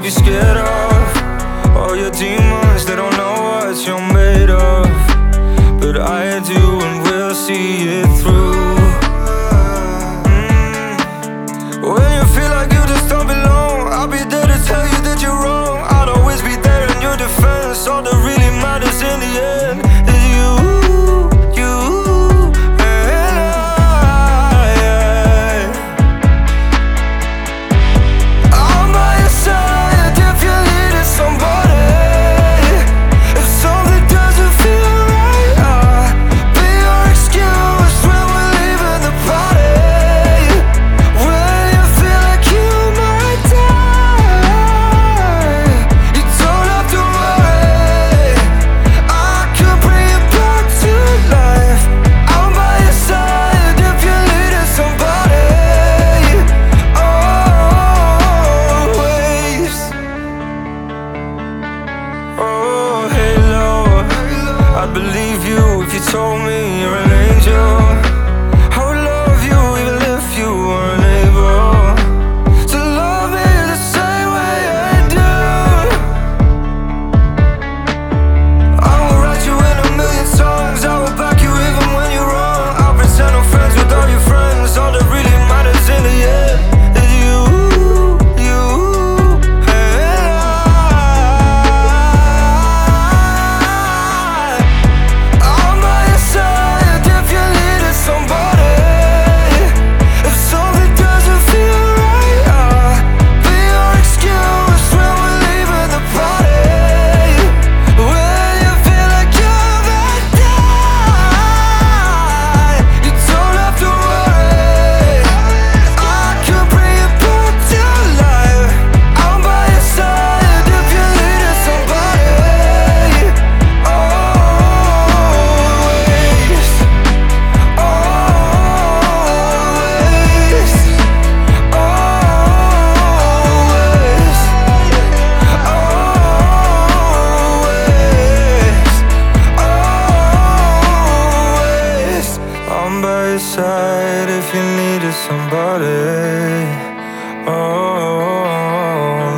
be scared of. All your demons, they don't know what you're made of, but I do, and we'll see it through. When you feel like you just don't belong, I'll be there to tell you that you're wrong. I'll always be there in your defense. All that really matters in the end is you and I. I'm by your side if you needed somebody. If something doesn't feel right, I'll be your excuse when we're leaving the party. When you feel like you might die, you don't have to worry, I can bring you back to life. I'm by your side if you needed somebody. Always. Oh, hey Lord, I'd believe you if you told me you're an angel. I would love you even if you were unable to love me the same way I do. I will write you in a million songs, I will back you even when you're wrong. I'll pretend I'm friends with all your friends. All that really matters in the end is you and I. I'm by your side if you needed somebody. If something doesn't feel right, I'll be your excuse when we're leaving the party. When you feel like you're about to die, you don't have to worry, I can bring you back to life. I'm by your side if you needed somebody. Always, always. I'm by your side if you needed somebody. Oh.